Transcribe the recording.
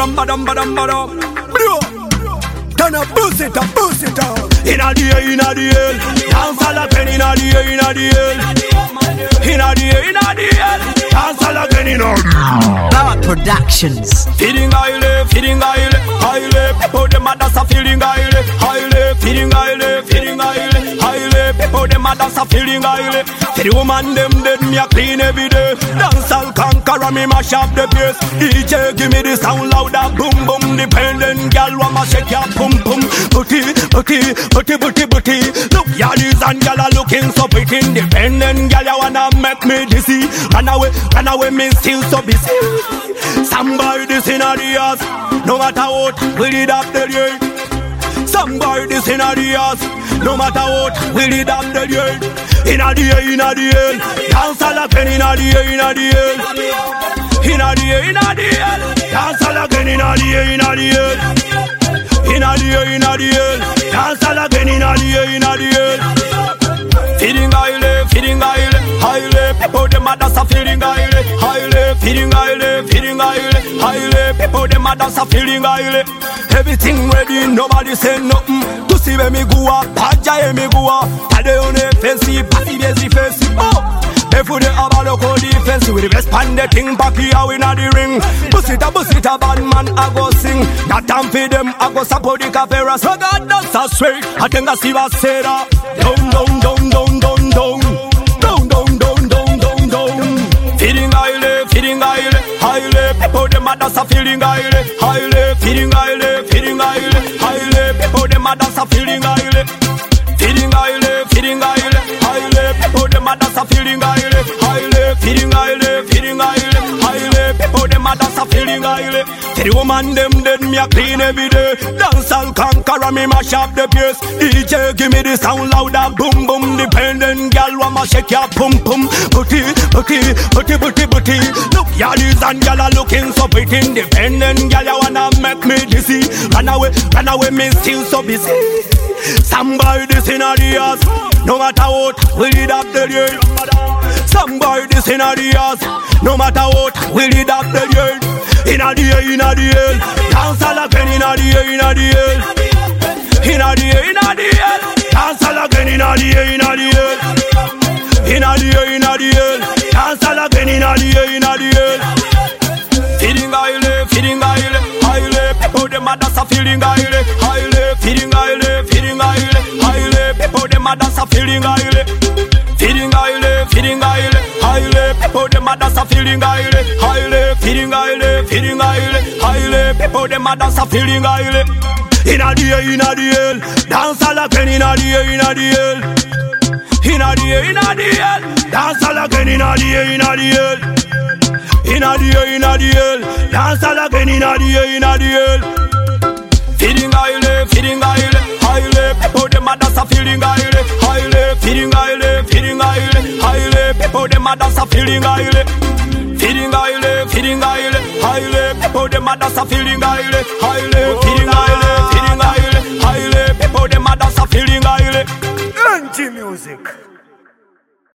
badam. Bro, turn up, boost it up. Inna the air, dance all again. Inna the air, dance all again. Inna the air. Power Productions. Feeling highly. People them a dance a feeling highly. Feeling highly. People them a dance a feeling highly. For the woman them dead, me a clean every day. Dance all conqueror, me mash up the place. DJ give me the sound louder, boom boom. Dependent girl, want ma shake your pum pum. Booty. Look, yallies and gal are looking so pretty. Independent gal, you wanna make me dizzy. Run away, me still so busy. Somebody in the house, no matter what, we did up the year. Somebody in the house, no matter what, we did up the year. Inna the air, dance all again. Inna the air, dance all again. Inna the air, dance all again. Inna the air. Feeling highly. People them a dance a feeling highly. Feeling highly. People them a dance a feeling highly. Everything ready, nobody say nothing. To see where me go up, Paja me go up. Tade on the fancy, party busy fancy. Oh, before they have a local defense, with the best pan the thing back here inna the ring. Bust it a bad man I go sing. That time for them I go support the caferas. So God that's a straight. I think I see what say that. Down. Feeling highly. People them a dance a feeling highly. Feeling highly. People them a dance a feeling highly. Feeling highly. People them a dance a feeling highly. Feeling highly. People them a dance a feeling highly. The woman them dead, me a clean every day. Dance all conqueror, me mash up the place. DJ give me the sound louder, boom boom. Dependent girl, want ma shake your pum pum. Booty. Look, yallies and gal are looking so pretty. Independent gal, you wanna make me dizzy. Run away, me still so busy. Somebody in the house, no matter what, we did up the year. Somebody in the house, no matter what, we did up the year. Inna the air, dance all again. Inna the air, dance all again. Inna the air, dance all again. Inna the air. Feeling highly. People them a dance a feeling highly. Feeling highly. People them a dance a feeling highly. Feeling highly. People them a dance a feeling highly. Feeling highly. People them a dance a feeling highly. Inna the air, dance all again. Inna the air, dance all again. Inna the air, dance all again. Inna the air. Feeling highly. People them a dance a feeling highly. Feeling highly. People them a dance a feeling highly. Feeling highly. People them a dance a feeling highly. Feeling highly.